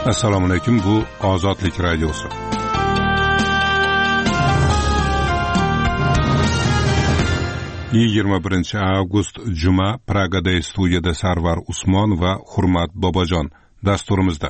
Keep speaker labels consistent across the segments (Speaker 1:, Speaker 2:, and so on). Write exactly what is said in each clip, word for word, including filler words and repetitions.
Speaker 1: Assalomu alaykum, bu Ozodlik radiosi. yigirma birinchi avgust juma, Pragada studiyada Sarvar Usmon va Hurmat Bobojon dasturimizda.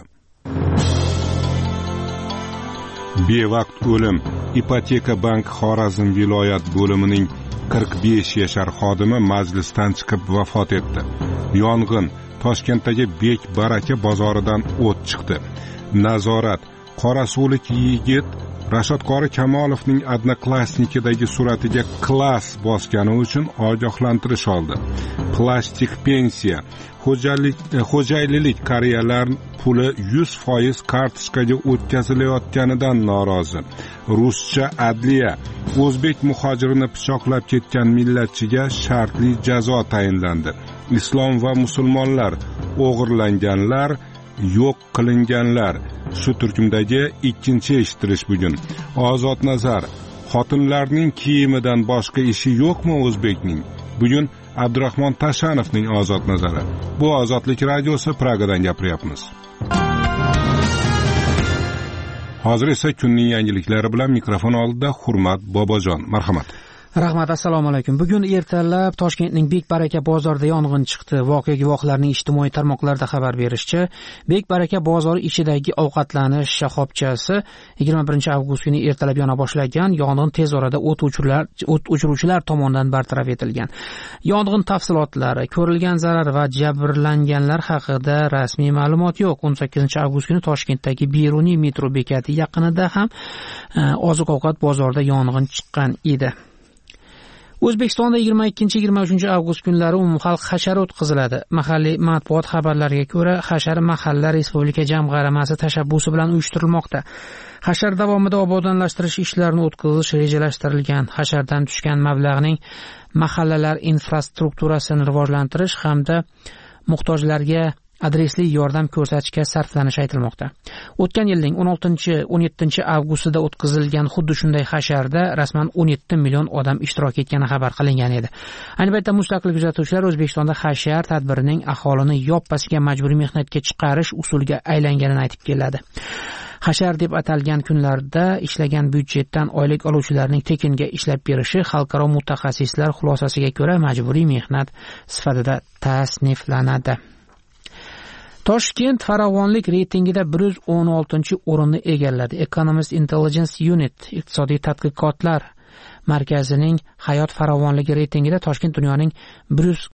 Speaker 1: Bevaqt o'lim. Ipoteka bank Xorazm viloyat bo'limining qirq besh yashar xodimi majlisdan chiqib vafot etdi. Yong'in Toshkentdagi Bek Baraka bozoridan o't chiqdi. Nazorat. Qorasulik yigit Rashod Qori Kamolovning Odnoklassnikidagi suratiga klass bosgani uchun ogohlantirish oldi. Plastik pensiya. Xo'jalik xo'jaylilik qariyalar puli yuz foiz kartochkaga o'tkazilayotganidan norozi. Ruscha adliya. O'zbek muhojirini pichoqlab ketgan millatchiga shartli jazo tayinlandi. Islom va musulmonlar, o'g'irlanganlar, yo'q qilinganlar. Shu turkumdagi ikkinchi eshitirish bugun. Ozod nazar. Xotinlarning kiyimidan boshqa ishi yo'qmi o'zbekning? Bugun Abdurahmon Tashanovning ozod nazari. Bu Ozodlik radiosi, Pragadan gapiryapmiz. Hozir esa kunning yangiliklari bilan mikrofon oldida Hurmat Bobojon. Marhamat.
Speaker 2: Rahmat, assalomu alaykum. Bugun ertalab Toshkentning Bek Baraka bozorida yong'in chiqdi. Voqea guvohlarining ijtimoiy tarmoqlarda xabar berishicha, Bek Baraka bozori ichidagi ovqatlanish shoxobchasi yigirma birinchi avgust kuni ertalab yona boshlagan. Yong'in tez orada o't o'chiruvchilar o't o'chiruvchilar tomonidan bartaraf etilgan. Yong'in tafsilotlari, ko'rilgan zarar va jabrlanganlar haqida rasmiy ma'lumot yo'q. o'n sakkizinchi avgust kuni Toshkentdagi Beruniy metro bekati yaqinida ham oziq-ovqat bozorida yong'in chiqqan edi. O'zbekistonda yigirma ikkinchi yigirma uchinchi avgust kunlari umumxalq hashar o'tkaziladi. Mahalliy matbuot xabarlariga ko'ra, hashar mahalla respublika jamg'armasi tashabbusi bilan uyushtirilmoqda. Hashar davomida obodonlashtirish ishlarini o'tkazish rejalashtirilgan. Hashardan tushgan mablag'ning mahallalar infrastrukturasini rivojlantirish hamda muhtojlarga adresli yordam ko'rsatishga sarflanishi aytilmoqda. O'tgan yilning o'n oltinchi o'n yettinchi avgustida o'tkazilgan xuddi shunday hasharda rasman o'n yetti million odam ishtirok etgani xabar qilingan edi. Ayni paytda mustaqil kuzatuvchilar O'zbekistonda hashar tadbirining aholini yoppasiga majburiy mehnatga chiqarish usuliga aylanganini aytib keladi. Hashar deb atalgan kunlarda ishlagan byudjetdan oylik oluvchilarning tekinga ishlab berishi xalqaro mutaxassislar xulosasiga ko'ra majburiy mehnat sifatida tasniflanadi. Toshkent farovonlik reytingida bir yuz o'n oltinchi o'rinni egalladi. Economist Intelligence Unit iqtisodiy tadqiqotlar markazining hayot farovonligi reytingida Toshkent dunyoning bir yuz